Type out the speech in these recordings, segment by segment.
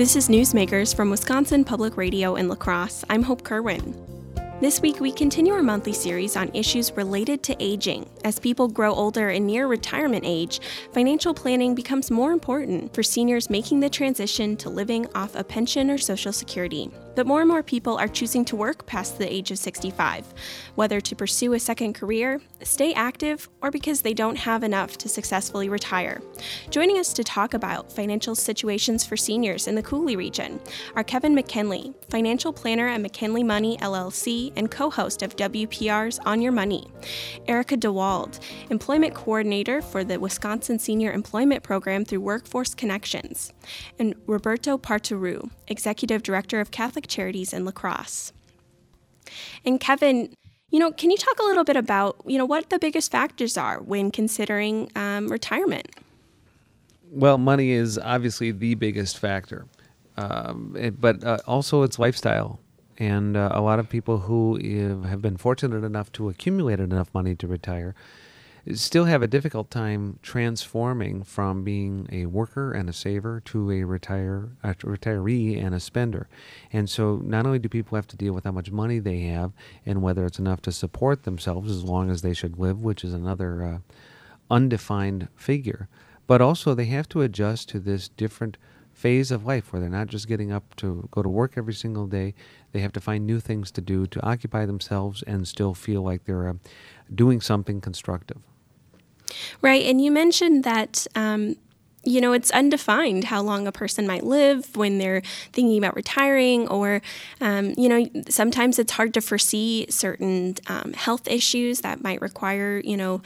This is Newsmakers from Wisconsin Public Radio in La Crosse. I'm Hope Kerwin. This week, we continue our monthly series on issues related to aging. As people grow older and near retirement age, financial planning becomes more important for seniors making the transition to living off a pension or Social Security. But more and more people are choosing to work past the age of 65, whether to pursue a second career, stay active, or because they don't have enough to successfully retire. Joining us to talk about financial situations for seniors in the Coulee region are Kevin McKinley, financial planner at McKinley Money, LLC, and co-host of WPR's On Your Money; Erica DeWald, employment coordinator for the Wisconsin Senior Employment Program through Workforce Connections; and Roberto Partoru, executive director of Catholic Charities in La Crosse. And Kevin, can you talk a little bit about, what the biggest factors are when considering retirement? Well, money is obviously the biggest factor, but also it's lifestyle. And a lot of people who have been fortunate enough to accumulate enough money to retire still have a difficult time transforming from being a worker and a saver to a retiree and a spender. And so not only do people have to deal with how much money they have and whether it's enough to support themselves as long as they should live, which is another undefined figure, but also they have to adjust to this different phase of life where they're not just getting up to go to work every single day. They have to find new things to do to occupy themselves and still feel like they're doing something constructive. Right, and you mentioned that, it's undefined how long a person might live when they're thinking about retiring, or, sometimes it's hard to foresee certain health issues that might require,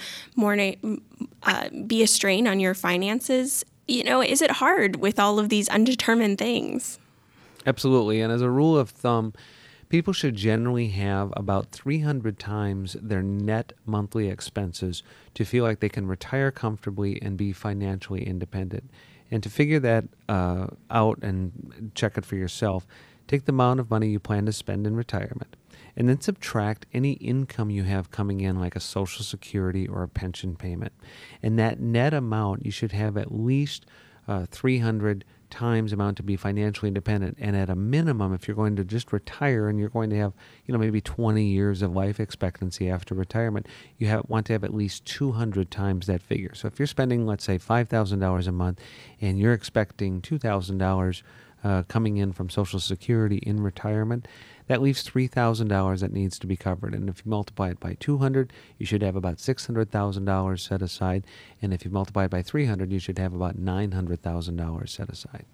be a strain on your finances. Is it hard with all of these undetermined things? Absolutely, and as a rule of thumb, people should generally have about 300 times their net monthly expenses to feel like they can retire comfortably and be financially independent. And to figure that out and check it for yourself, take the amount of money you plan to spend in retirement, and then subtract any income you have coming in, like a Social Security or a pension payment. And that net amount, you should have at least 300 times amount to be financially independent. And at a minimum, if you're going to just retire and you're going to have, maybe 20 years of life expectancy after retirement, want to have at least 200 times that figure. So if you're spending, let's say, $5,000 a month and you're expecting $2,000 coming in from Social Security in retirement, that leaves $3,000 that needs to be covered. And if you multiply it by 200, you should have about $600,000 set aside. And if you multiply it by 300, you should have about $900,000 set aside.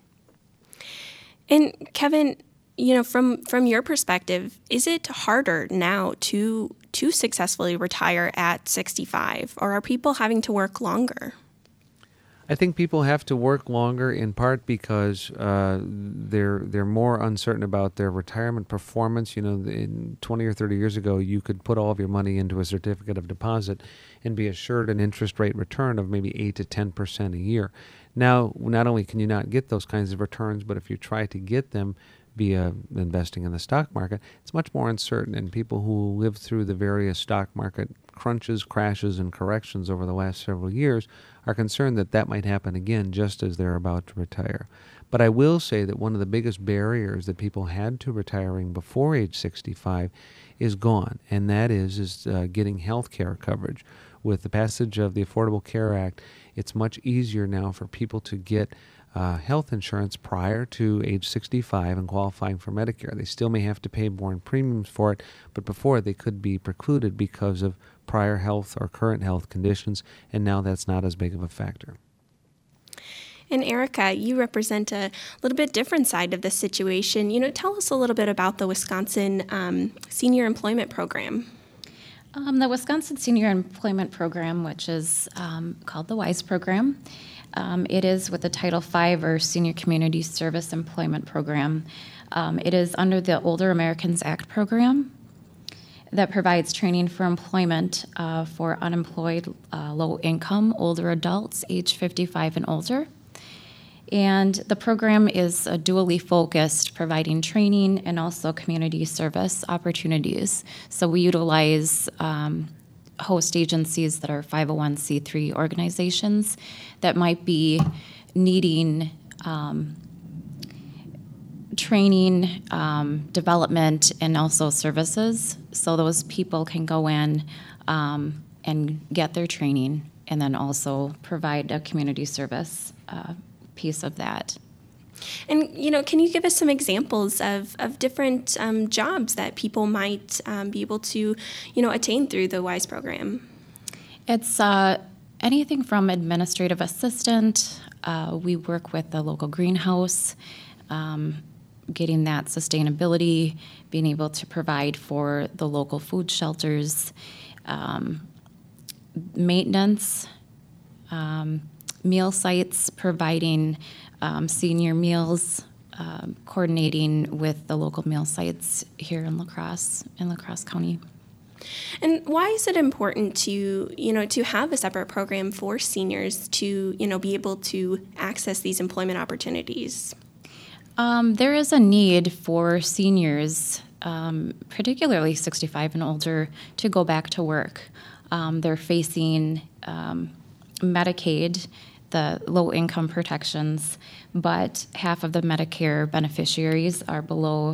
And Kevin, from your perspective, is it harder now to successfully retire at 65, or are people having to work longer? I think people have to work longer in part because they're more uncertain about their retirement performance. In 20 or 30 years ago, you could put all of your money into a certificate of deposit and be assured an interest rate return of maybe 8 to 10% a year. Now, not only can you not get those kinds of returns, but if you try to get them via investing in the stock market, it's much more uncertain. And people who lived through the various stock market crunches, crashes, and corrections over the last several years are concerned that that might happen again just as they're about to retire. But I will say that one of the biggest barriers that people had to retiring before age 65 is gone, and that is getting health care coverage. With the passage of the Affordable Care Act, it's much easier now for people to get health insurance prior to age 65 and qualifying for Medicare. They still may have to pay more in premiums for it, but before they could be precluded because of prior health or current health conditions, and now that's not as big of a factor. And Erica, you represent a little bit different side of the situation. Tell us a little bit about the Wisconsin Senior Employment Program. The Wisconsin Senior Employment Program, which is called the WISE program, it is with the Title V, or Senior Community Service Employment Program. It is under the Older Americans Act program that provides training for employment for unemployed, low-income, older adults, age 55 and older. And the program is dually focused, providing training and also community service opportunities. So we utilize host agencies that are 501c3 organizations that might be needing training, development, and also services. So those people can go in and get their training and then also provide a community service piece of that. And, can you give us some examples of different jobs that people might be able to, attain through the WISE program? It's anything from administrative assistant. We work with the local greenhouse, getting that sustainability, being able to provide for the local food shelters, maintenance, meal sites, providing senior meals, coordinating with the local meal sites here in La Crosse County. And why is it important to have a separate program for seniors to, be able to access these employment opportunities? There is a need for seniors, particularly 65 and older, to go back to work. They're facing Medicaid, the low-income protections, but half of the Medicare beneficiaries are below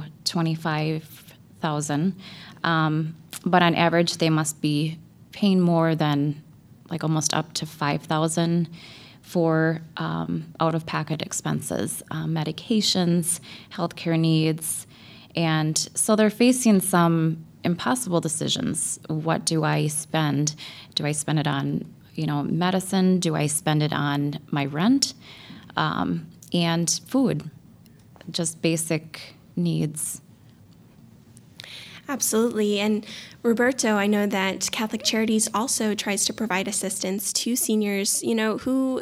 $25,000. But on average, they must be paying more than almost up to $5,000 for out-of-pocket expenses, medications, healthcare needs, and so they're facing some impossible decisions. What do I spend? Do I spend it on medicine? Do I spend it on my rent? And food, just basic needs. Absolutely. And Roberto, I know that Catholic Charities also tries to provide assistance to seniors, who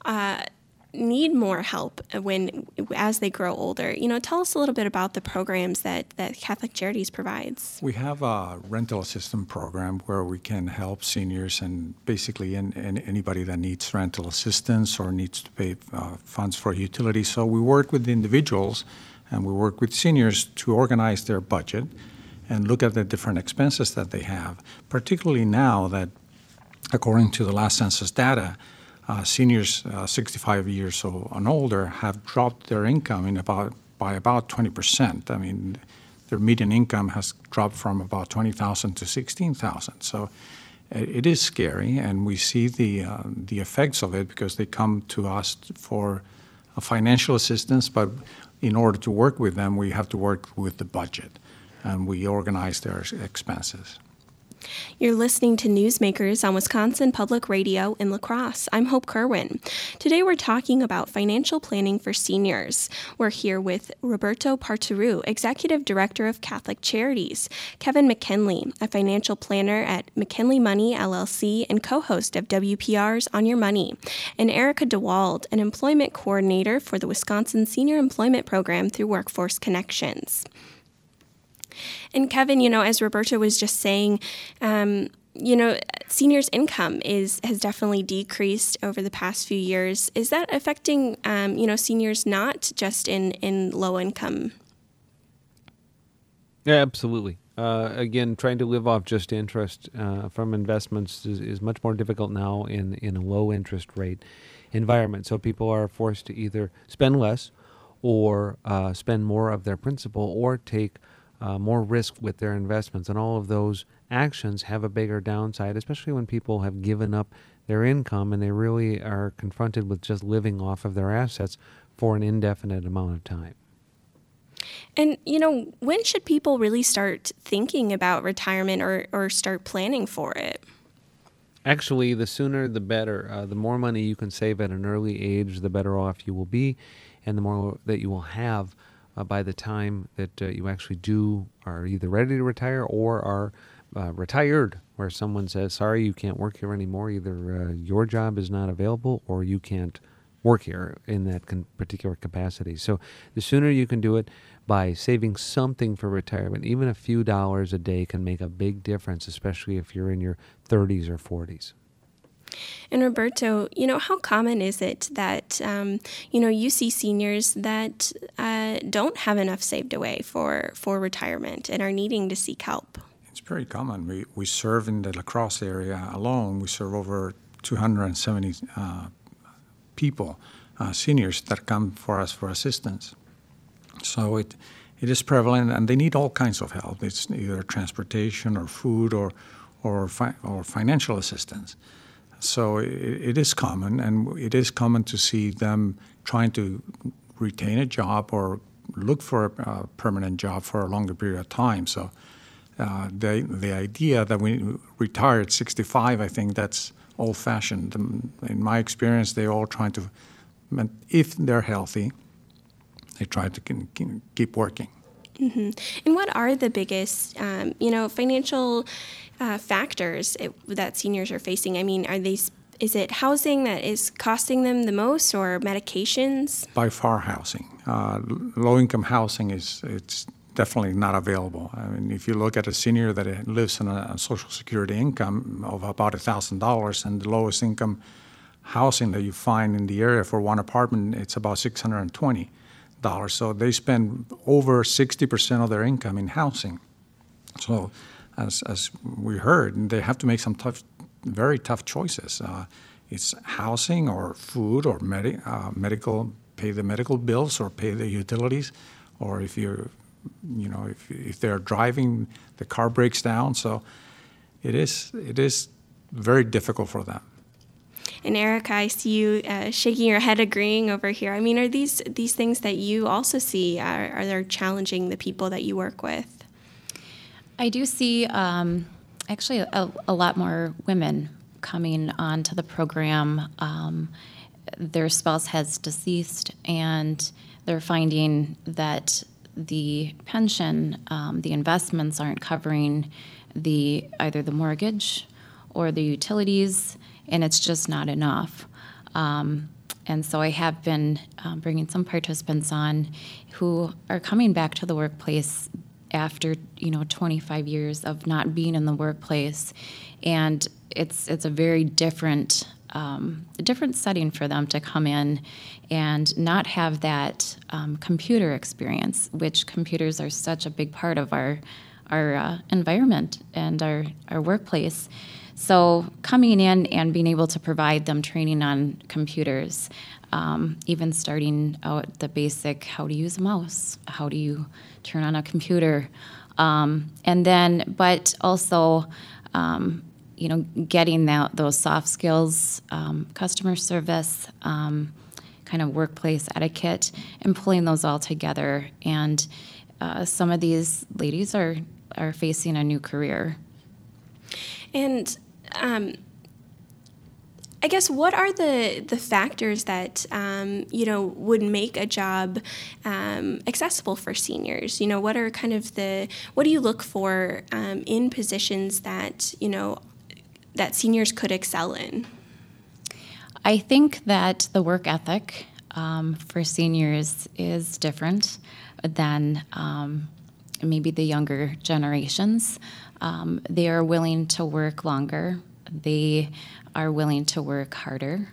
need more help as they grow older. Tell us a little bit about the programs that Catholic Charities provides. We have a rental assistance program where we can help seniors and basically anybody that needs rental assistance or needs to pay funds for utilities. So we work with individuals and we work with seniors to organize their budget and look at the different expenses that they have, particularly now that, according to the last census data, seniors 65 years old and older have dropped their income by about 20%. I mean, their median income has dropped from about $20,000 to $16,000. So it is scary, and we see the effects of it because they come to us for financial assistance. But in order to work with them, we have to work with the budget, and we organize their expenses. You're listening to Newsmakers on Wisconsin Public Radio in La Crosse. I'm Hope Kerwin. Today we're talking about financial planning for seniors. We're here with Roberto Partoru, Executive Director of Catholic Charities, Kevin McKinley, a financial planner at McKinley Money, LLC, and co-host of WPR's On Your Money, and Erica DeWald, an employment coordinator for the Wisconsin Senior Employment Program through Workforce Connections. And Kevin, as Roberto was just saying, seniors' income has definitely decreased over the past few years. Is that affecting, seniors not just in low income? Yeah, absolutely. Again, trying to live off just interest from investments is much more difficult now in a low interest rate environment. So people are forced to either spend less or spend more of their principal or take more risk with their investments. And all of those actions have a bigger downside, especially when people have given up their income and they really are confronted with just living off of their assets for an indefinite amount of time. And, when should people really start thinking about retirement or start planning for it? Actually, the sooner the better. The more money you can save at an early age, the better off you will be, and the more that you will have by the time that you actually are either ready to retire or are retired, where someone says, sorry, you can't work here anymore. Either your job is not available or you can't work here in that particular capacity. So the sooner you can do it by saving something for retirement, even a few dollars a day can make a big difference, especially if you're in your 30s or 40s. And Roberto, how common is it that, you see seniors that don't have enough saved away for retirement and are needing to seek help? It's very common. We serve in the La Crosse area alone. We serve over 270 people, seniors that come for us for assistance. So it is prevalent, and they need all kinds of help. It's either transportation or food or financial assistance. So it is common, and it is common to see them trying to retain a job or look for a permanent job for a longer period of time. So the idea that we retire at 65, I think that's old-fashioned. In my experience, they're all trying to, if they're healthy, they try to keep working. Mm-hmm. And what are the biggest, financial factors that seniors are facing? I mean, is it housing that is costing them the most, or medications? By far, housing. Low-income housing it's definitely not available. I mean, if you look at a senior that lives on a Social Security income of about $1,000, and the lowest income housing that you find in the area for one apartment, it's about $620. So they spend over 60% of their income in housing. So as we heard, they have to make some very tough choices. It's housing or food or medical, pay the medical bills or pay the utilities, or if if they're driving, the car breaks down. So it is very difficult for them. And Erica, I see you shaking your head, agreeing over here. I mean, are these things that you also see? Are they challenging the people that you work with? I do see actually a lot more women coming onto the program. Their spouse has deceased, and they're finding that the pension, the investments aren't covering either the mortgage or the utilities, and it's just not enough. And so I have been bringing some participants on who are coming back to the workplace after 25 years of not being in the workplace, and it's a very different setting for them to come in and not have that computer experience, which computers are such a big part of our environment and our workplace. So coming in and being able to provide them training on computers, even starting out the basic, how to use a mouse, how do you turn on a computer, but also, getting those soft skills, customer service, kind of workplace etiquette, and pulling those all together. And some of these ladies are facing a new career. And I guess what are the factors that would make a job accessible for seniors? What are what do you look for in positions that that seniors could excel in? I think that the work ethic for seniors is different than maybe the younger generations. They are willing to work longer. They are willing to work harder.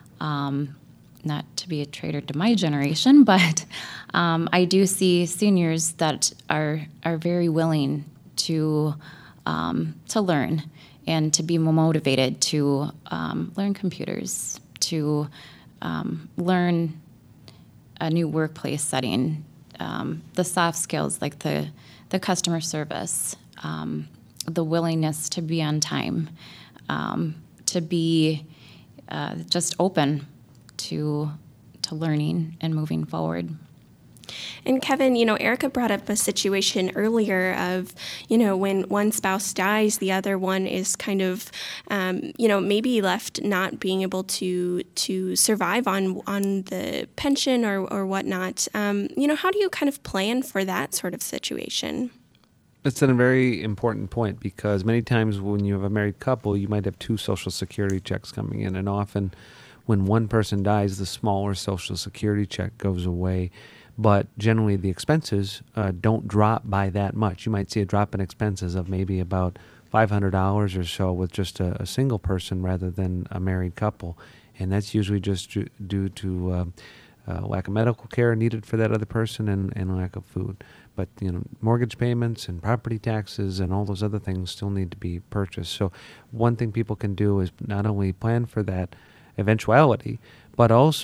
Not to be a traitor to my generation, but I do see seniors that are very willing to learn and to be motivated to learn computers, to learn a new workplace setting, the soft skills like the customer service, the willingness to be on time, to be just open to learning and moving forward. And Kevin, Erica brought up a situation earlier of, when one spouse dies, the other one is kind of, maybe left not being able to survive on the pension or whatnot. How do you kind of plan for that sort of situation? It's a very important point, because many times when you have a married couple, you might have two Social Security checks coming in, and often when one person dies, the smaller Social Security check goes away. But generally, the expenses don't drop by that much. You might see a drop in expenses of maybe about $500 or so with just a single person rather than a married couple. And that's usually just due to lack of medical care needed for that other person and lack of food. But, mortgage payments and property taxes and all those other things still need to be purchased. So one thing people can do is not only plan for that eventuality, but also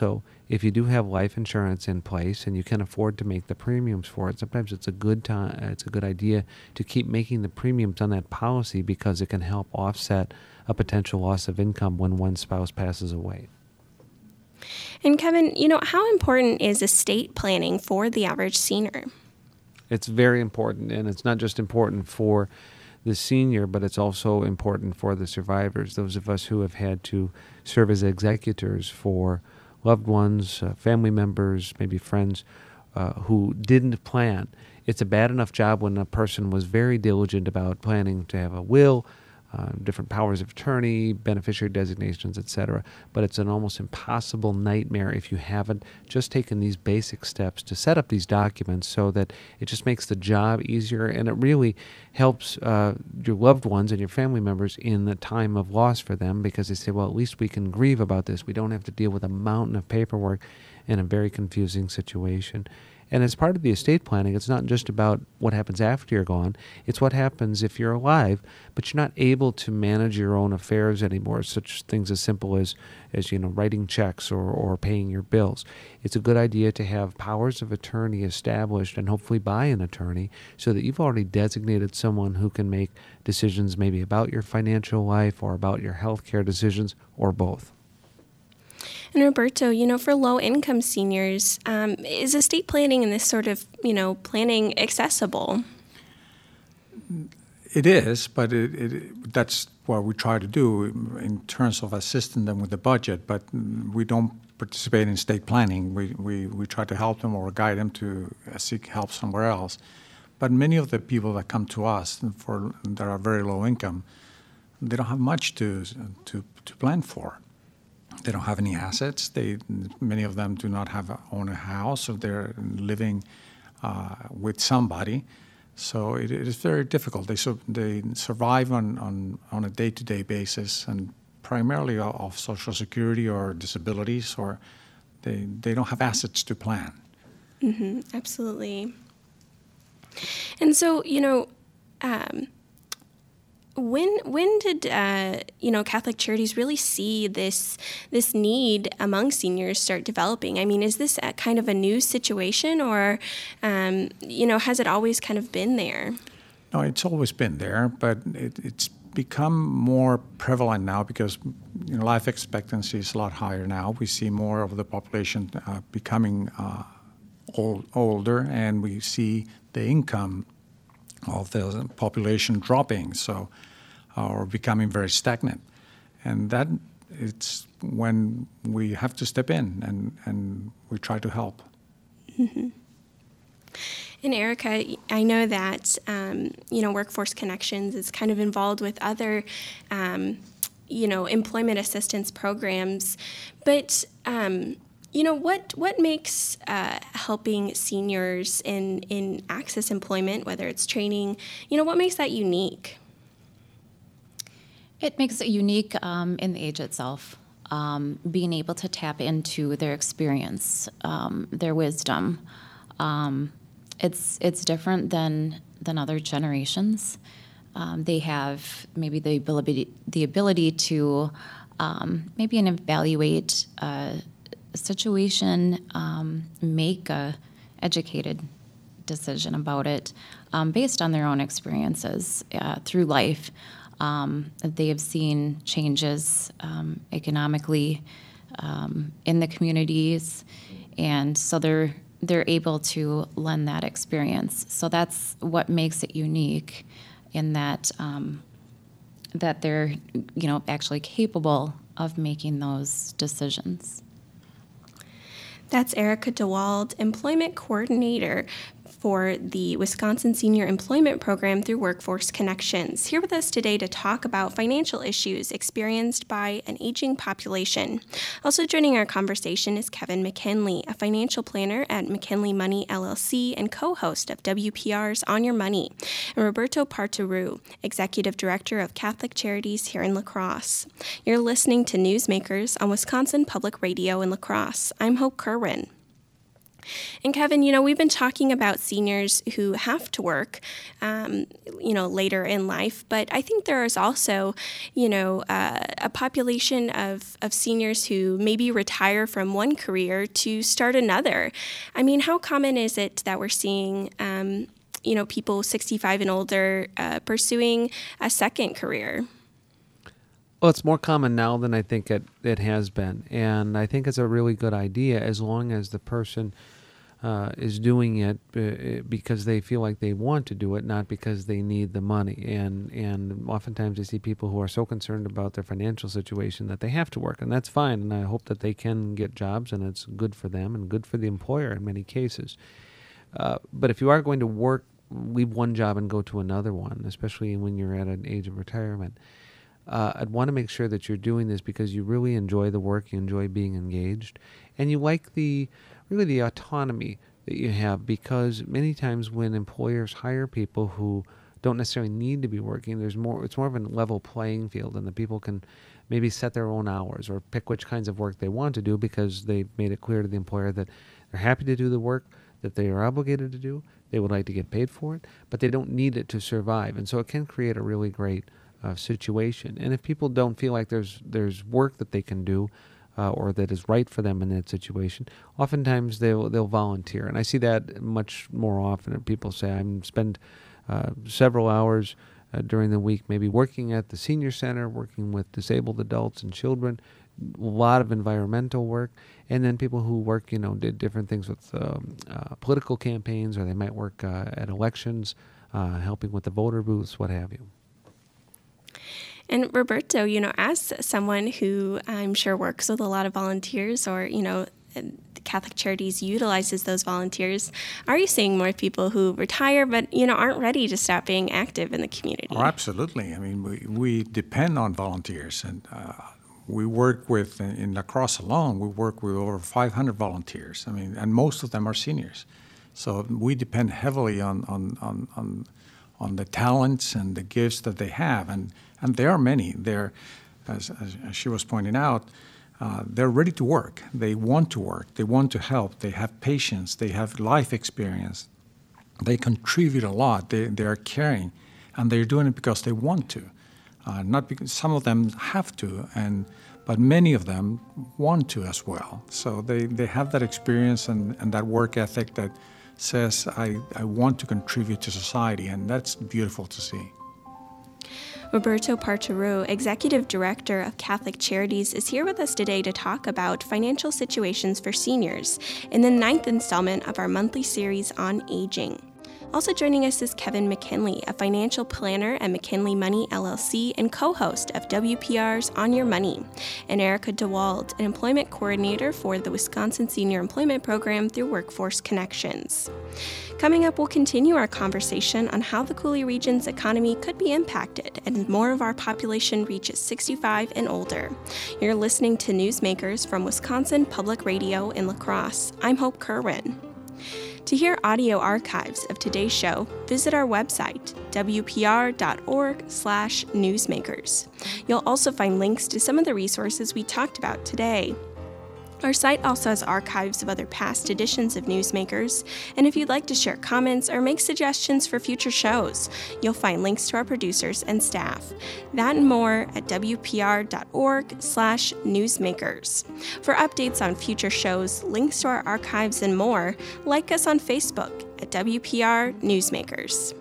if you do have life insurance in place and you can afford to make the premiums for it, sometimes it's a good idea to keep making the premiums on that policy because it can help offset a potential loss of income when one spouse passes away. And Kevin, how important is estate planning for the average senior? It's very important, and it's not just important for the senior, but it's also important for the survivors, those of us who have had to serve as executors for loved ones, family members, maybe friends who didn't plan. It's a bad enough job when a person was very diligent about planning to have a will, different powers of attorney, beneficiary designations, etc. But it's an almost impossible nightmare if you haven't just taken these basic steps to set up these documents so that it just makes the job easier, and it really helps your loved ones and your family members in the time of loss for them, because they say, well, at least we can grieve about this. We don't have to deal with a mountain of paperwork in a very confusing situation. And as part of the estate planning, it's not just about what happens after you're gone. It's what happens if you're alive, but you're not able to manage your own affairs anymore, such things as simple as writing checks or paying your bills. It's a good idea to have powers of attorney established, and hopefully by an attorney, so that you've already designated someone who can make decisions maybe about your financial life or about your health care decisions, or both. And Roberto, for low-income seniors, is estate planning and this sort of, planning accessible? It is, but that's what we try to do in terms of assisting them with the budget, but we don't participate in estate planning. We try to help them or guide them to seek help somewhere else. But many of the people that come to us that are very low income, they don't have much to plan for. They don't have any assets. Many of them do not own a house, or they're living with somebody. So it is very difficult. They survive on a day-to-day basis, and primarily off Social Security or disabilities, or they don't have assets to plan. Mm-hmm, absolutely. And so, when did Catholic Charities really see this need among seniors start developing? I mean, is this a kind of a new situation, or has it always kind of been there? No, it's always been there, but it's become more prevalent now because life expectancy is a lot higher now. We see more of the population becoming older, and we see the income of the population dropping, or becoming very stagnant. And that it's when we have to step in and we try to help. Mm-hmm. And Erica, I know that, Workforce Connections is kind of involved with other, employment assistance programs, but what makes helping seniors in access employment, whether it's training, what makes that unique? It makes it unique in the age itself, being able to tap into their experience, their wisdom. It's different than other generations. They have maybe the ability to maybe evaluate a situation, make a educated decision about it based on their own experiences through life. They have seen changes economically in the communities, and so they're able to lend that experience. So that's what makes it unique, in that that they're actually capable of making those decisions. That's Erica DeWald, Employment Coordinator for the Wisconsin Senior Employment Program through Workforce Connections, here with us today to talk about financial issues experienced by an aging population. Also joining our conversation is Kevin McKinley, a financial planner at McKinley Money LLC and co-host of WPR's On Your Money, and Roberto Partoru, Executive Director of Catholic Charities here in La Crosse. You're listening to Newsmakers on Wisconsin Public Radio in La Crosse. I'm Hope Kerwin. And Kevin, we've been talking about seniors who have to work, later in life, but I think there is also, a population of seniors who maybe retire from one career to start another. I mean, how common is it that we're seeing, people 65 and older pursuing a second career? Well, it's more common now than I think it has been. And I think it's a really good idea as long as the person is doing it because they feel like they want to do it, not because they need the money. And oftentimes I see people who are so concerned about their financial situation that they have to work, and that's fine. And I hope that they can get jobs, and it's good for them and good for the employer in many cases. But if you are going to work, leave one job and go to another one, especially when you're at an age of retirement, I'd want to make sure that you're doing this because you really enjoy the work, you enjoy being engaged, and you like the autonomy that you have, because many times when employers hire people who don't necessarily need to be working, it's more of a level playing field, and the people can maybe set their own hours or pick which kinds of work they want to do because they've made it clear to the employer that they're happy to do the work that they are obligated to do. They would like to get paid for it, but they don't need it to survive. And so it can create a really great situation. And if people don't feel like there's work that they can do or that is right for them in that situation, oftentimes they'll volunteer. And I see that much more often. People say, I spend several hours during the week maybe working at the senior center, working with disabled adults and children, a lot of environmental work, and then people who work, did different things with political campaigns, or they might work at elections, helping with the voter booths, what have you. And Roberto, as someone who I'm sure works with a lot of volunteers, or, Catholic Charities utilizes those volunteers, are you seeing more people who retire but, aren't ready to stop being active in the community? Oh, absolutely. I mean, we depend on volunteers, and we work with, in La Crosse alone, we work with over 500 volunteers. I mean, and most of them are seniors. So we depend heavily on the talents and the gifts that they have. And there are many. They're, as she was pointing out, they're ready to work. They want to work. They want to help. They have patience. They have life experience. They contribute a lot. They are caring. And they're doing it because they want to. Not because some of them have to, but many of them want to as well. So they have that experience and that work ethic that says, I want to contribute to society, and that's beautiful to see. Roberto Parcheru, Executive Director of Catholic Charities, is here with us today to talk about financial situations for seniors in the 9th installment of our monthly series on aging. Also joining us is Kevin McKinley, a financial planner at McKinley Money, LLC, and co-host of WPR's On Your Money, and Erica DeWald, an employment coordinator for the Wisconsin Senior Employment Program through Workforce Connections. Coming up, we'll continue our conversation on how the Coulee region's economy could be impacted as more of our population reaches 65 and older. You're listening to Newsmakers from Wisconsin Public Radio in La Crosse. I'm Hope Kerwin. To hear audio archives of today's show, visit our website, wpr.org/newsmakers. You'll also find links to some of the resources we talked about today. Our site also has archives of other past editions of Newsmakers, and if you'd like to share comments or make suggestions for future shows, you'll find links to our producers and staff. That and more at wpr.org/newsmakers. For updates on future shows, links to our archives, and more, like us on Facebook at WPR Newsmakers.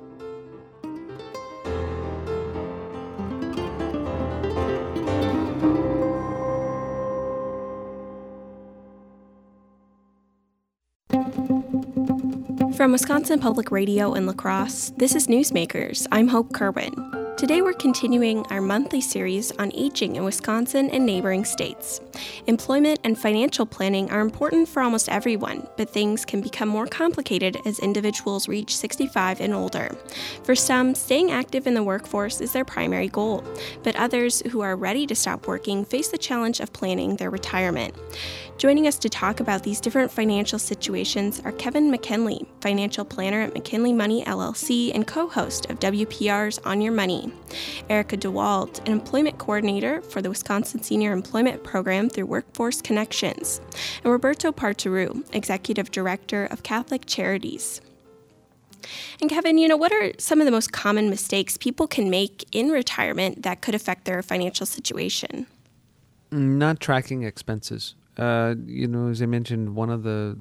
From Wisconsin Public Radio in La Crosse, this is Newsmakers. I'm Hope Kerwin. Today we're continuing our monthly series on aging in Wisconsin and neighboring states. Employment and financial planning are important for almost everyone, but things can become more complicated as individuals reach 65 and older. For some, staying active in the workforce is their primary goal, but others who are ready to stop working face the challenge of planning their retirement. Joining us to talk about these different financial situations are Kevin McKinley, financial planner at McKinley Money LLC and co-host of WPR's On Your Money. Erica DeWalt, an employment coordinator for the Wisconsin Senior Employment Program through Workforce Connections. And Roberto Parteru, executive director of Catholic Charities. And Kevin, what are some of the most common mistakes people can make in retirement that could affect their financial situation? Not tracking expenses. As I mentioned, one of the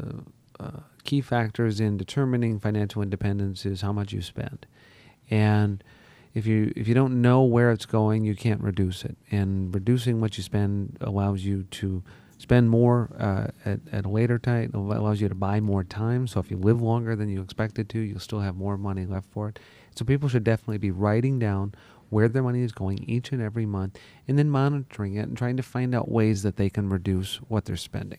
key factors in determining financial independence is how much you spend. And if you don't know where it's going, you can't reduce it. And reducing what you spend allows you to spend more at a later time. It allows you to buy more time. So if you live longer than you expected to, you'll still have more money left for it. So people should definitely be writing down where their money is going each and every month, and then monitoring it and trying to find out ways that they can reduce what they're spending.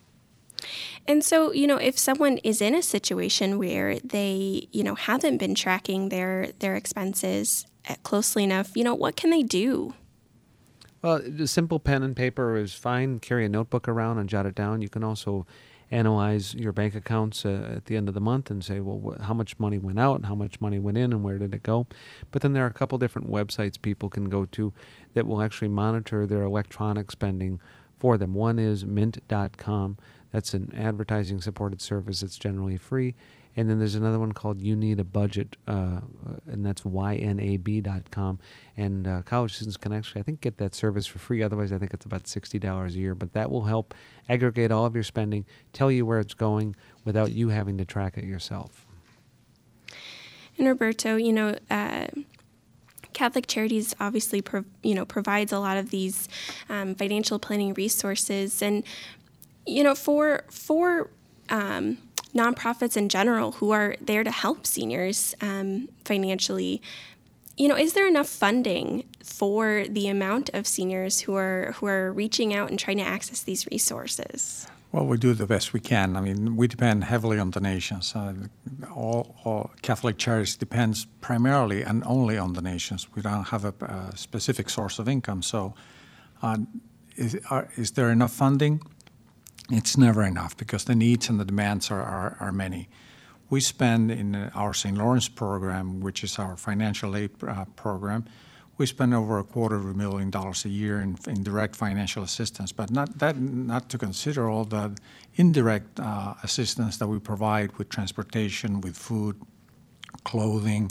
And so, if someone is in a situation where they, haven't been tracking their expenses closely enough, what can they do? Well, a simple pen and paper is fine. Carry a notebook around and jot it down. You can also analyze your bank accounts at the end of the month and say, well, how much money went out and how much money went in and where did it go? But then there are a couple different websites people can go to that will actually monitor their electronic spending for them. One is mint.com. That's an advertising supported service that's generally free. And then there's another one called You Need a Budget, and that's ynab.com. And college students can actually, I think, get that service for free. Otherwise, I think it's about $60 a year. But that will help aggregate all of your spending, tell you where it's going without you having to track it yourself. And Roberto, Catholic Charities obviously provides a lot of these financial planning resources. And, for nonprofits in general who are there to help seniors financially, is there enough funding for the amount of seniors who are reaching out and trying to access these resources? Well, we do the best we can. I mean, we depend heavily on donations. All Catholic Charities depends primarily and only on donations. We don't have a specific source of income. So is there enough funding? It's never enough because the needs and the demands are many. We spend in our St. Lawrence program, which is our financial aid program, we spend over $250,000 a year in direct financial assistance, but not to consider all the indirect assistance that we provide with transportation, with food, clothing,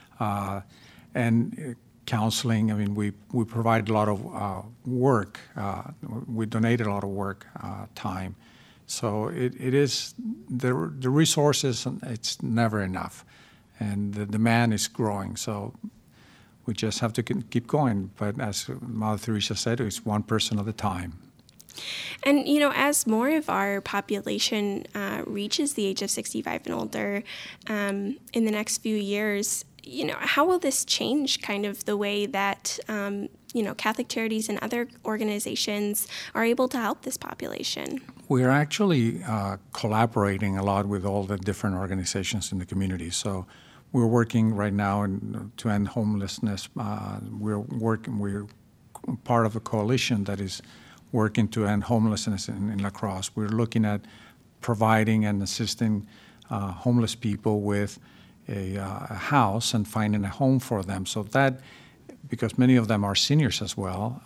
and counseling. I mean, we provide a lot of work. We donate a lot of work time. So it is the resources. It's never enough, and the demand is growing. So we just have to keep going. But as Mother Teresa said, it's one person at a time. And, as more of our population reaches the age of 65 and older in the next few years, how will this change kind of the way that, Catholic Charities and other organizations are able to help this population? We're actually collaborating a lot with all the different organizations in the community. So we're working right now to end homelessness. We're part of a coalition that is working to end homelessness in La Crosse. We're looking at providing and assisting homeless people with a house and finding a home for them. So that, because many of them are seniors as well,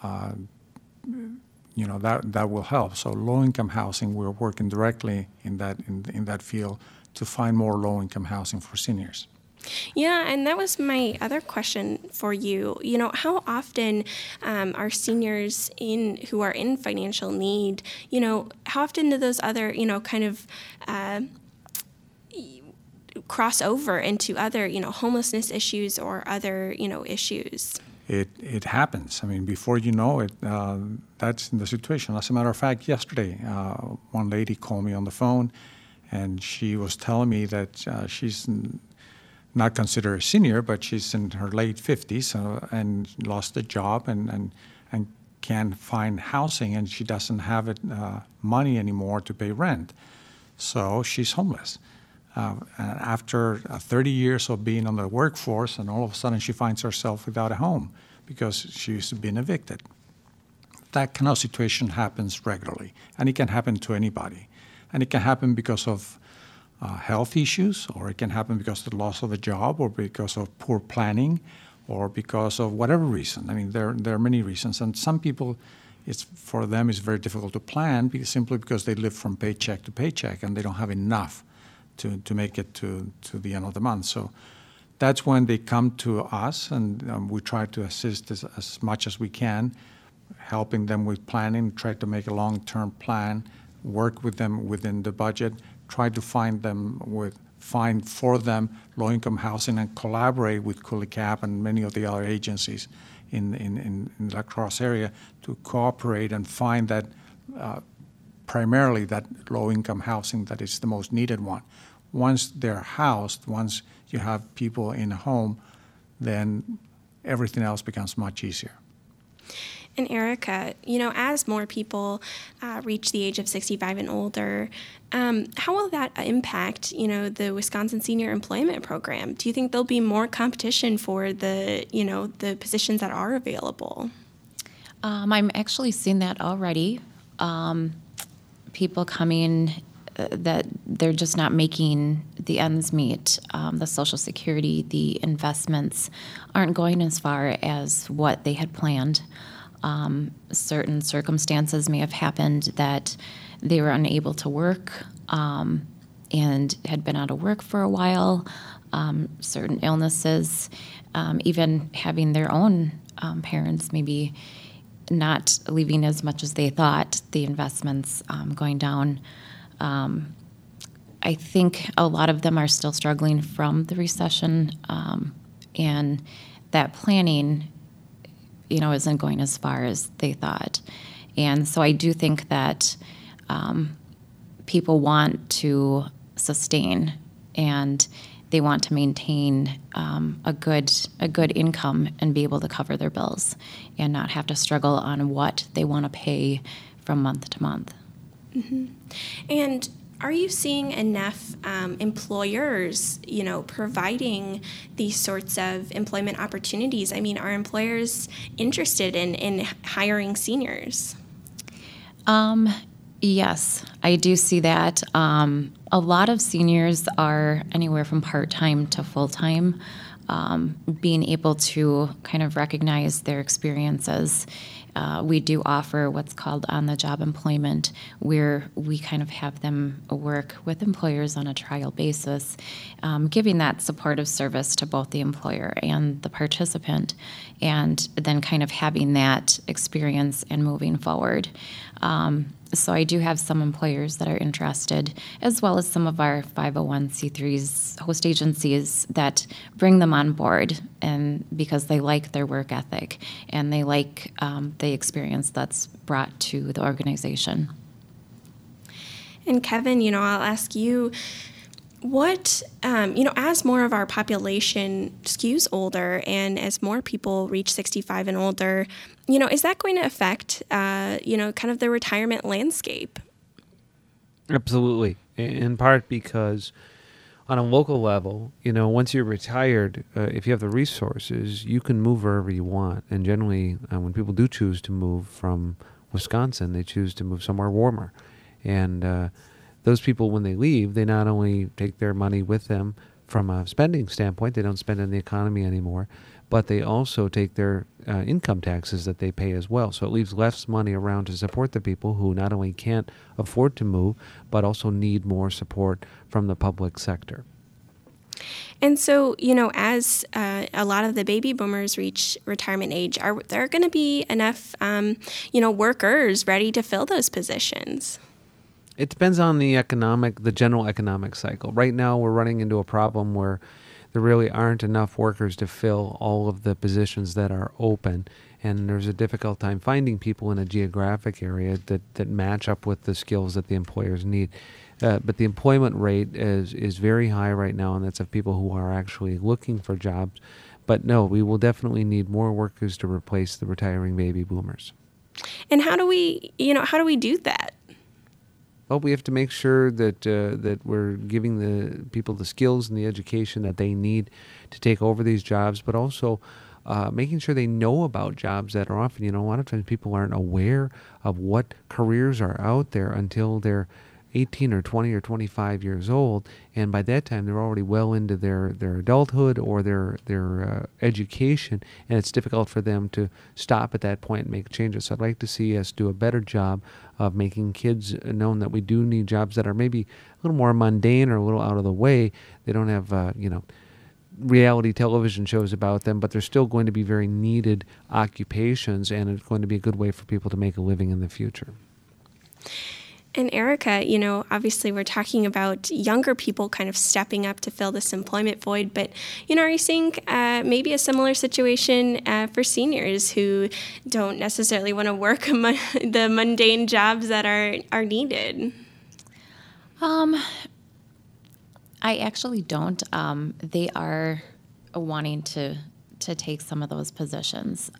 that will help. So low-income housing, we're working directly in that field to find more low-income housing for seniors. Yeah, and that was my other question for you. How often are seniors who are in financial need, how often do those other, kind of cross over into other, homelessness issues or other, issues? It happens. I mean, before you know it, that's the situation. As a matter of fact, yesterday, one lady called me on the phone, and she was telling me that she's not considered a senior, but she's in her late 50s and lost a job and can't find housing, and she doesn't have money anymore to pay rent. So she's homeless. After 30 years of being on the workforce, and all of a sudden she finds herself without a home because she's been evicted. That kind of situation happens regularly, and it can happen to anybody. And it can happen because of health issues, or it can happen because of the loss of a job, or because of poor planning, or because of whatever reason. I mean, there are many reasons, and some people, for them it's very difficult to plan simply because they live from paycheck to paycheck and they don't have enough to make it to the end of the month. So that's when they come to us, and we try to assist as much as we can, helping them with planning, try to make a long-term plan, work with them within the budget, try to find for them low-income housing, and collaborate with CULICAP and many of the other agencies in the La Crosse area to cooperate and find that primarily that low-income housing that is the most needed one. Once they're housed, once you have people in a home, then everything else becomes much easier. And Erica, as more people reach the age of 65 and older, how will that impact, the Wisconsin Senior Employment Program? Do you think there'll be more competition for the positions that are available? I'm actually seeing that already. People coming that they're just not making the ends meet. The Social Security, the investments aren't going as far as what they had planned. Certain circumstances may have happened that they were unable to work and had been out of work for a while. Certain illnesses, even having their own parents maybe not leaving as much as they thought, the investments going down. I think a lot of them are still struggling from the recession, and that planning isn't going as far as they thought. And so I do think that people want to sustain, and they want to maintain a good income and be able to cover their bills and not have to struggle on what they want to pay from month to month. Mm-hmm. And are you seeing enough employers, providing these sorts of employment opportunities? I mean, are employers interested in hiring seniors? Yes, I do see that. A lot of seniors are anywhere from part-time to full-time, being able to kind of recognize their experiences. We do offer what's called on-the-job employment, where we kind of have them work with employers on a trial basis, giving that supportive service to both the employer and the participant, and then kind of having that experience and moving forward. So I do have some employers that are interested, as well as some of our 501c3s, host agencies that bring them on board, and because they like their work ethic and they like the experience that's brought to the organization. And Kevin, I'll ask you, what, as more of our population skews older and as more people reach 65 and older, is that going to affect, kind of the retirement landscape? Absolutely. In part because on a local level, once you're retired, if you have the resources, you can move wherever you want. And generally, when people do choose to move from Wisconsin, they choose to move somewhere warmer. And those people, when they leave, they not only take their money with them from a spending standpoint, they don't spend in the economy anymore, but they also take their income taxes that they pay as well. So it leaves less money around to support the people who not only can't afford to move, but also need more support from the public sector. And so, as a lot of the baby boomers reach retirement age, are there going to be enough, workers ready to fill those positions? It depends on the general economic cycle. Right now, we're running into a problem where there really aren't enough workers to fill all of the positions that are open, and there's a difficult time finding people in a geographic area that match up with the skills that the employers need. But the employment rate is very high right now, and that's of people who are actually looking for jobs. But no, we will definitely need more workers to replace the retiring baby boomers. And how do we do that? Well, we have to make sure that we're giving the people the skills and the education that they need to take over these jobs, but also making sure they know about jobs that are often, a lot of times people aren't aware of what careers are out there until they're 18 or 20 or 25 years old, and by that time they're already well into their adulthood or their education, and it's difficult for them to stop at that point and make changes. So I'd like to see us do a better job of making kids known that we do need jobs that are maybe a little more mundane or a little out of the way. They don't have, reality television shows about them, but they're still going to be very needed occupations, and it's going to be a good way for people to make a living in the future. And Erica, obviously we're talking about younger people kind of stepping up to fill this employment void, but, are you seeing maybe a similar situation for seniors who don't necessarily want to work the mundane jobs that are needed? I actually don't. They are wanting to take some of those positions.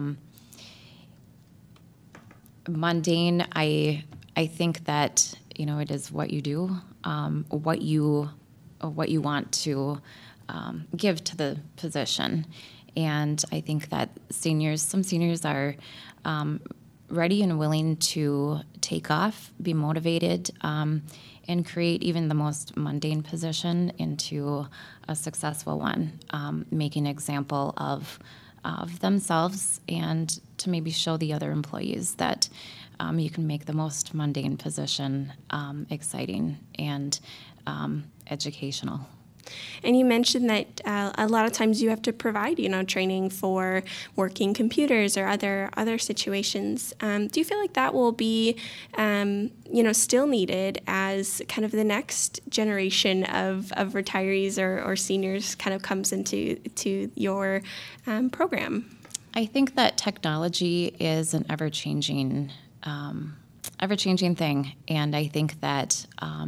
Mundane, I think that it is what you do, what you want to give to the position, and I think that some seniors are ready and willing to take off, be motivated, and create even the most mundane position into a successful one, making an example of themselves, and to maybe show the other employees that you can make the most mundane position exciting and educational. And you mentioned that a lot of times you have to provide, training for working computers or other situations. Do you feel like that will be, still needed as kind of the next generation of retirees or seniors kind of comes into your program? I think that technology is an ever-changing thing, and I think that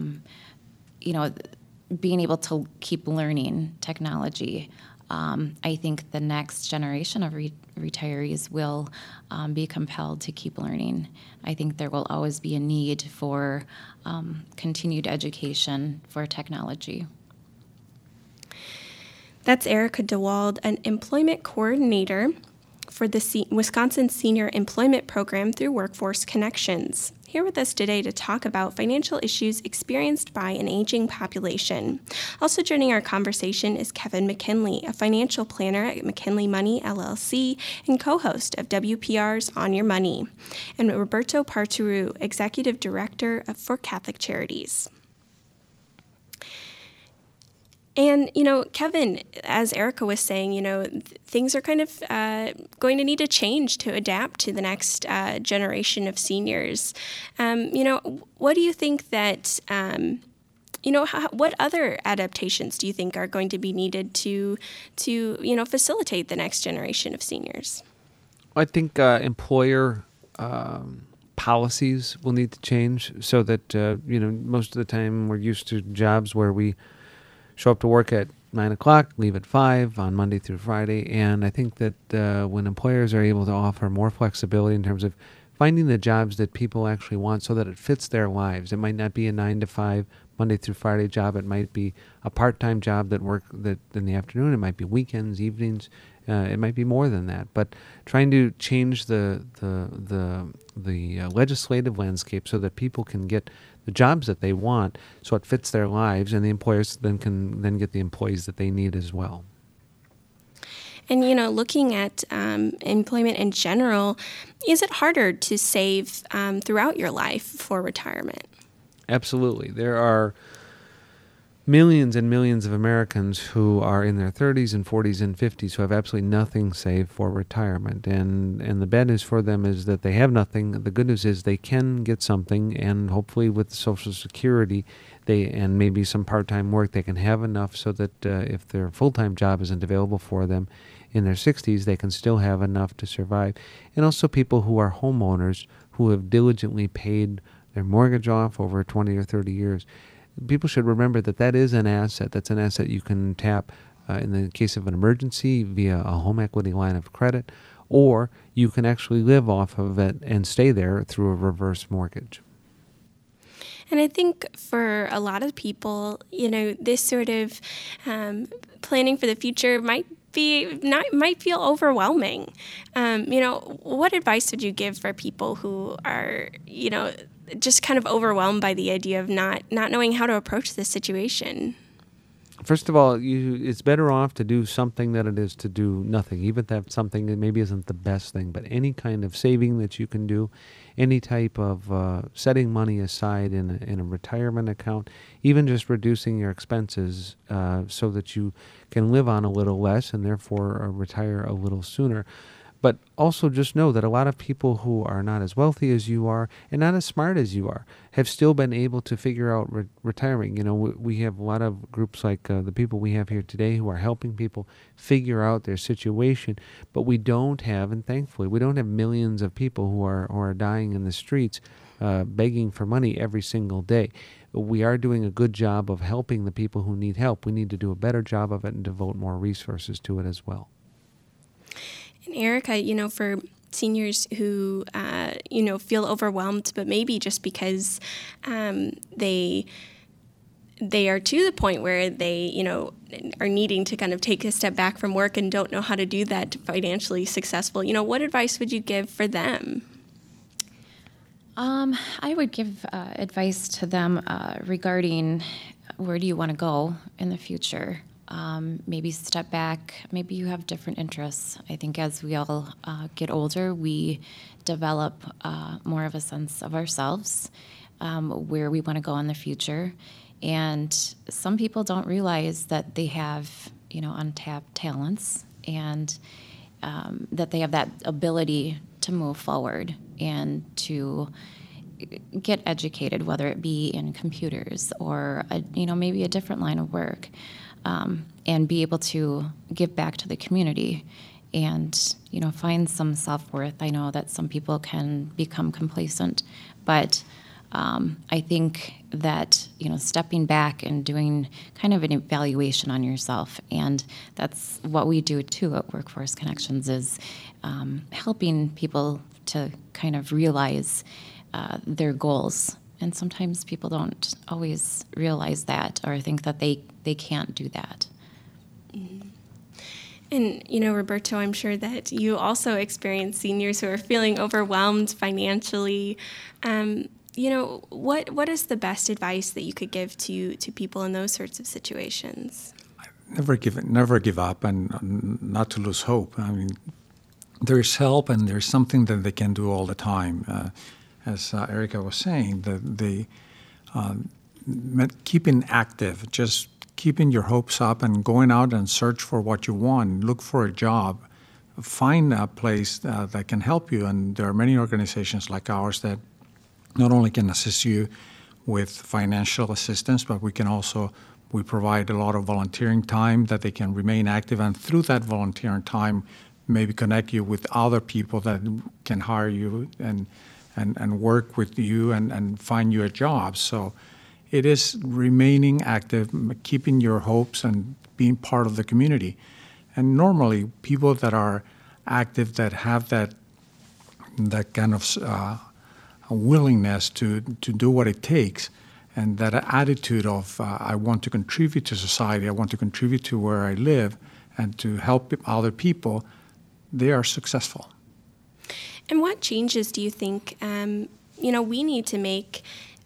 being able to keep learning technology. I think the next generation of retirees will be compelled to keep learning. I think there will always be a need for continued education for technology. That's Erica DeWald, an employment coordinator for the Wisconsin Senior Employment Program through Workforce Connections. Here with us today to talk about financial issues experienced by an aging population. Also joining our conversation is Kevin McKinley, a financial planner at McKinley Money, LLC, and co-host of WPR's On Your Money, and Roberto Parturu, Executive Director for Catholic Charities. And, Kevin, as Erica was saying, things are kind of going to need to change to adapt to the next generation of seniors. What do you think that, what other adaptations do you think are going to be needed to facilitate the next generation of seniors? I think employer policies will need to change so that, most of the time we're used to jobs where we show up to work at 9 o'clock, leave at 5 on Monday through Friday. And I think that when employers are able to offer more flexibility in terms of finding the jobs that people actually want so that it fits their lives. It might not be a 9 to 5 Monday through Friday job. It might be a part-time job that in the afternoon. It might be weekends, evenings. It might be more than that. But trying to change the legislative landscape so that people can get the jobs that they want, so it fits their lives, and the employers can get the employees that they need as well. And, looking at employment in general, is it harder to save throughout your life for retirement? Absolutely. There are millions and millions of Americans who are in their 30s and 40s and 50s who have absolutely nothing saved for retirement. And the bad news for them is that they have nothing. The good news is they can get something, and hopefully with Social Security and maybe some part-time work, they can have enough so that if their full-time job isn't available for them in their 60s, they can still have enough to survive. And also people who are homeowners who have diligently paid their mortgage off over 20 or 30 years. People should remember that is an asset. That's an asset you can tap in the case of an emergency via a home equity line of credit, or you can actually live off of it and stay there through a reverse mortgage. And I think for a lot of people, this sort of planning for the future might feel overwhelming. What advice would you give for people who are, just kind of overwhelmed by the idea of not knowing how to approach this situation? First of all, it's better off to do something than it is to do nothing, even if that something that maybe isn't the best thing. But any kind of saving that you can do, any type of setting money aside in a retirement account, even just reducing your expenses so that you can live on a little less and therefore retire a little sooner. But also just know that a lot of people who are not as wealthy as you are and not as smart as you are have still been able to figure out retiring. You know, we have a lot of groups like the people we have here today who are helping people figure out their situation, but we don't have, and thankfully, we don't have millions of people who are dying in the streets begging for money every single day. We are doing a good job of helping the people who need help. We need to do a better job of it and devote more resources to it as well. And Erica, you know, for seniors who, feel overwhelmed, but maybe just because they are to the point where they, are needing to kind of take a step back from work and don't know how to do that financially successful, what advice would you give for them? I would give advice to them regarding where do you want to go in the future. Maybe step back. Maybe you have different interests. I think as we all get older, we develop more of a sense of ourselves, where we want to go in the future. And some people don't realize that they have, untapped talents and that they have that ability to move forward and to get educated, whether it be in computers or, maybe a different line of work. And be able to give back to the community and, find some self-worth. I know that some people can become complacent, but I think that, stepping back and doing kind of an evaluation on yourself, and that's what we do too at Workforce Connections, is helping people to kind of realize their goals. And sometimes people don't always realize that or think that they can't do that. Mm-hmm. And, Roberto, I'm sure that you also experience seniors who are feeling overwhelmed financially. What is the best advice that you could give to people in those sorts of situations? Never give up and not to lose hope. I mean, there's help and there's something that they can do all the time. As Erica was saying, keeping active, just keeping your hopes up and going out and search for what you want, look for a job, find a place that can help you. And there are many organizations like ours that not only can assist you with financial assistance, but we provide a lot of volunteering time that they can remain active. And through that volunteering time, maybe connect you with other people that can hire you and work with you and find you a job. So it is remaining active, keeping your hopes and being part of the community. And normally people that are active, that have that kind of willingness to do what it takes, and that attitude of I want to contribute to society, I want to contribute to where I live and to help other people, they are successful. And what changes do you think we need to make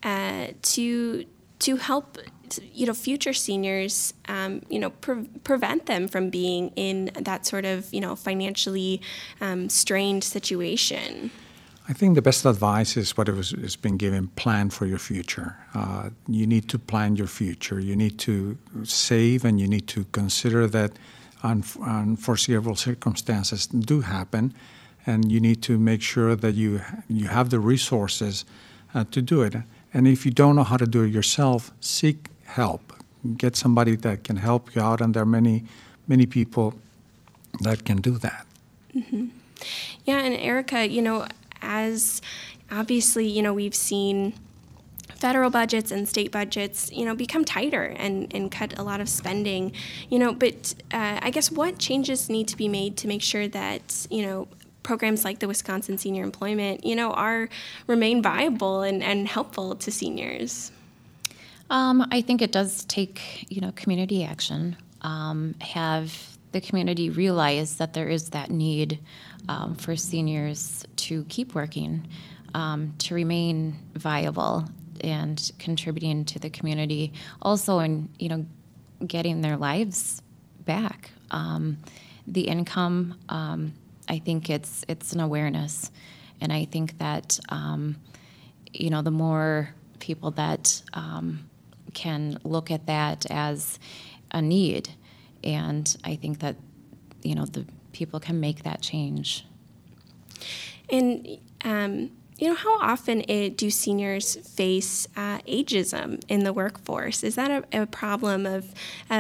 to help future seniors prevent them from being in that sort of financially strained situation? I think the best advice is what has been given: plan for your future. You need to plan your future. You need to save, and you need to consider that unforeseeable circumstances do happen. And you need to make sure that you have the resources to do it. And if you don't know how to do it yourself, seek help. Get somebody that can help you out, and there are many, many people that can do that. Mm-hmm. Yeah, and Erica, as obviously, we've seen federal budgets and state budgets, become tighter and cut a lot of spending, but I guess what changes need to be made to make sure that, programs like the Wisconsin Senior Employment, remain viable and helpful to seniors? I think it does take, community action. Have the community realize that there is that need for seniors to keep working. to remain viable and contributing to the community, also in, getting their lives back. The income, I think it's an awareness, and I think that the more people that can look at that as a need, and I think that the people can make that change. And how often do seniors face ageism in the workforce? Is that a problem of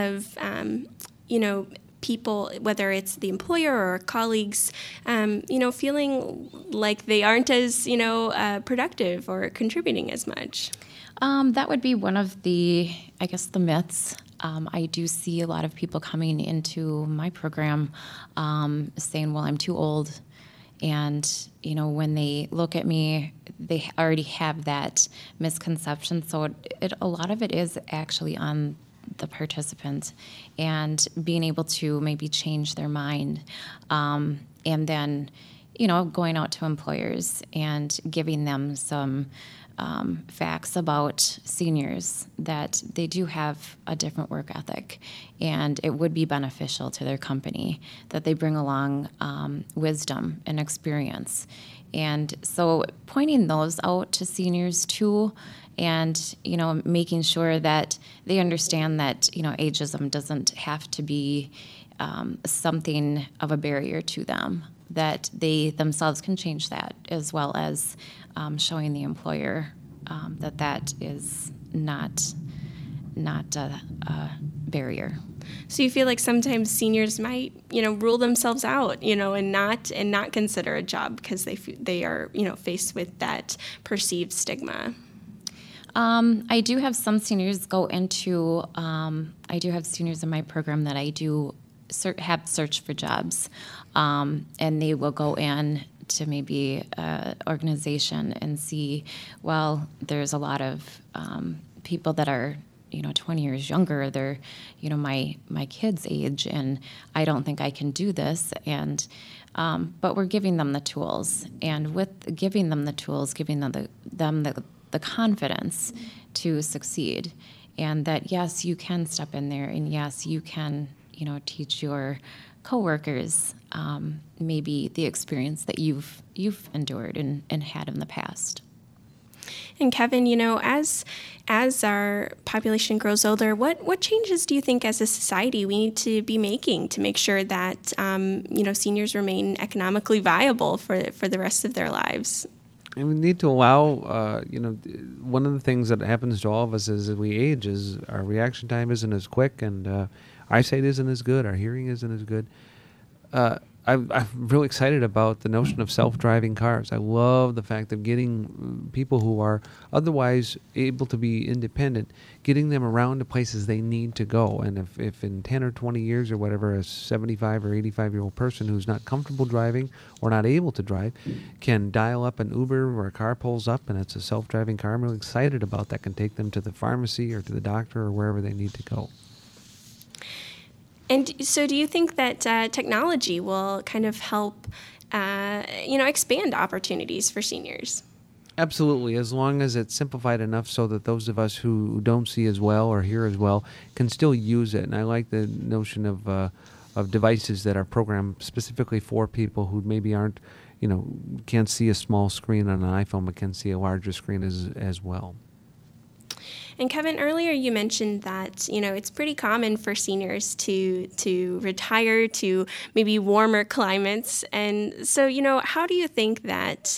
people, whether it's the employer or colleagues, feeling like they aren't as productive or contributing as much? That would be one of the myths. I do see a lot of people coming into my program saying, well, I'm too old. And, when they look at me, they already have that misconception. So a lot of it is actually on the participant and being able to maybe change their mind. And then, going out to employers and giving them some facts about seniors, that they do have a different work ethic, and it would be beneficial to their company, that they bring along wisdom and experience. And so pointing those out to seniors too, and making sure that they understand that ageism doesn't have to be something of a barrier to them, that they themselves can change that, as well as showing the employer that is not a barrier. So you feel like sometimes seniors might, rule themselves out, and not consider a job because they are, faced with that perceived stigma. I do have some seniors go into. I do have seniors in my program that I do have search for jobs, and they will go in to maybe an organization and see, well, there's a lot of people that are 20 years younger. They're my kids' age, and I don't think I can do this. And but we're giving them the tools, and with giving them the tools, giving them the confidence to succeed, and that yes, you can step in there, and yes, you can teach your coworkers maybe the experience that you've endured and had in the past. And Kevin, as our population grows older, what changes do you think as a society we need to be making to make sure that seniors remain economically viable for the rest of their lives? And we need to allow, one of the things that happens to all of us as we age is our reaction time isn't as quick, and eyesight isn't as good, our hearing isn't as good. I'm really excited about the notion of self-driving cars. I love the fact of getting people who are otherwise able to be independent, getting them around to places they need to go. And if in 10 or 20 years or whatever, a 75 or 85-year-old person who's not comfortable driving or not able to drive can dial up an Uber or a car pulls up and it's a self-driving car, I'm really excited about that. Can take them to the pharmacy or to the doctor or wherever they need to go. And so do you think that technology will kind of help, expand opportunities for seniors? Absolutely, as long as it's simplified enough so that those of us who don't see as well or hear as well can still use it. And I like the notion of devices that are programmed specifically for people who maybe aren't, can't see a small screen on an iPhone but can see a larger screen as well. And Kevin, earlier you mentioned that, it's pretty common for seniors to retire to maybe warmer climates. And so, how do you think that,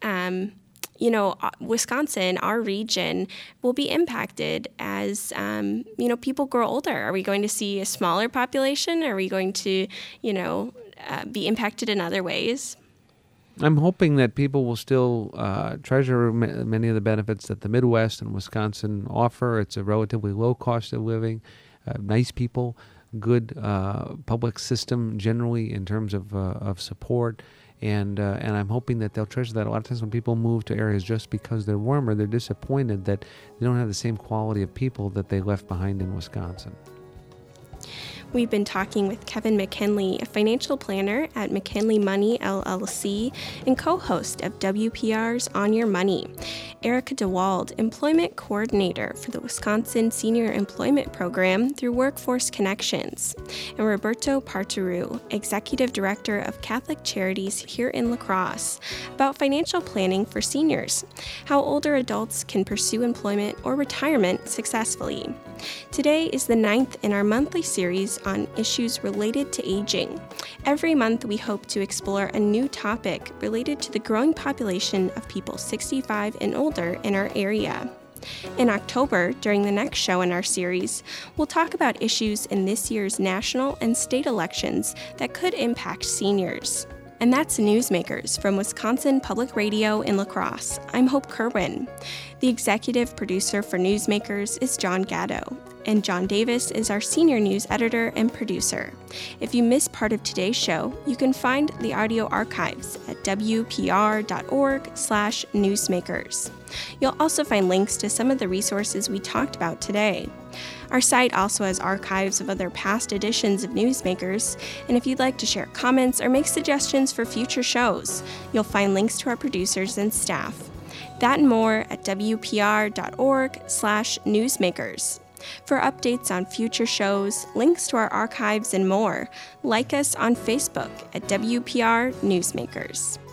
Wisconsin, our region, will be impacted as, people grow older? Are we going to see a smaller population? Are we going to, be impacted in other ways? I'm hoping that people will still treasure many of the benefits that the Midwest and Wisconsin offer. It's a relatively low cost of living, nice people, good public system generally in terms of support, and I'm hoping that they'll treasure that. A lot of times when people move to areas just because they're warmer, they're disappointed that they don't have the same quality of people that they left behind in Wisconsin. We've been talking with Kevin McKinley, a financial planner at McKinley Money, LLC, and co-host of WPR's On Your Money, Erica DeWald, employment coordinator for the Wisconsin Senior Employment Program through Workforce Connections, and Roberto Parteru, executive director of Catholic Charities here in La Crosse, about financial planning for seniors, how older adults can pursue employment or retirement successfully. Today is the 9th in our monthly series on issues related to aging. Every month we hope to explore a new topic related to the growing population of people 65 and older in our area. In October, during the next show in our series, we'll talk about issues in this year's national and state elections that could impact seniors. And that's Newsmakers from Wisconsin Public Radio in La Crosse. I'm Hope Kerwin. The executive producer for Newsmakers is John Gatto, and John Davis is our senior news editor and producer. If you missed part of today's show, you can find the audio archives at wpr.org/newsmakers. You'll also find links to some of the resources we talked about today. Our site also has archives of other past editions of Newsmakers, and if you'd like to share comments or make suggestions for future shows, you'll find links to our producers and staff. That and more at wpr.org/newsmakers. For updates on future shows, links to our archives, and more, like us on Facebook at WPR Newsmakers.